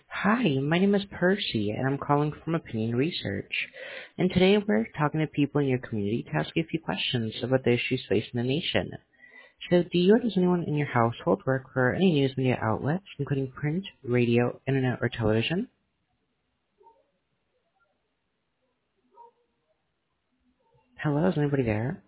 Hi, my name is Percy, and I'm calling from Opinion Research. And today we're talking to people in your community to ask you a few questions about the issues facing the nation. So, do you or does anyone in your household work for any news media outlets, including print, radio, internet, or television? Hello, is anybody there?